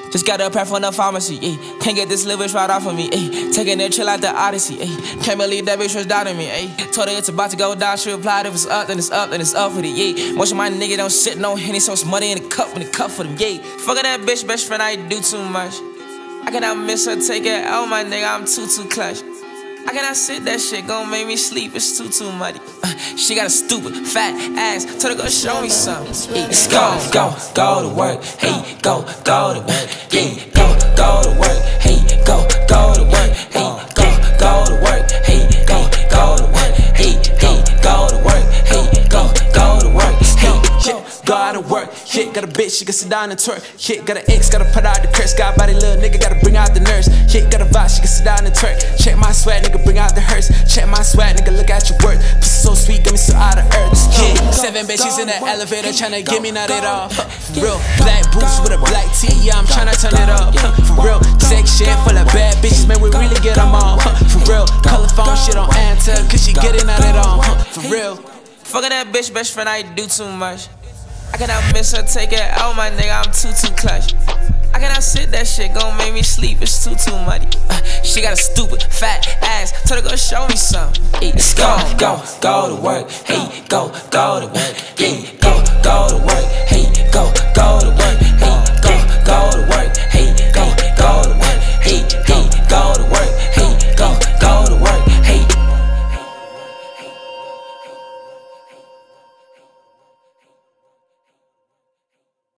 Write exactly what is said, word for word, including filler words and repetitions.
Just got a pair from the pharmacy, ayy. Can't get this little bitch right off of me, ayy. Taking a chill out the Odyssey, ayy. Can't believe that bitch was doubting me, ayy. Told her it's about to go down, she replied if it's up, then it's up, then it's up for the yay. Most of my niggas don't sit no Henny, so it's money in the cup when the cup for them, yay. Fuckin' that bitch, best friend, I do too much. I cannot miss her, take it out, my nigga, I'm too, too clutch. I cannot sit that shit, gon' make me sleep, it's too, too muddy. Uh, she got a stupid, fat ass, told her go show me something. Hey, go, go, go to work, hey, go, go to work, yeah, go, go to work, hey, go, go to work, hey, go, go to work, hey, go, go to work, hey, hey, go to work, hey, go, go to work, hey, shit, go out to work, shit, got a bitch, she can sit down and twerk, shit, got an ex, gotta put out the curse, got a body, little nigga, gotta bring out the nurse, shit, got a vibe, she can sit down and twerk, check my swag, nigga, bring out the hearse, check my swag, nigga, look at your work, pussy so sweet, got me so out of earth, yeah, seven bitches in the elevator, tryna get me not at all, for real, black boots with a black tee, yeah, I'm tryna turn it up, for real, sex shit full of bad bitches, man, we really get them all, for real, color phone shit on answer, cause she getting at it all, for real, fuckin' that bitch, best friend, I do too much. I cannot miss her, take it out, my nigga, I'm too, too clutch. I cannot sit that shit, gon' make me sleep, it's too, too muddy. Uh, she got a stupid, fat ass, told her go show me something. Hey, let's go, go, go to work, hey, go, go to work, yeah, go, go to work, hey, go, go to work.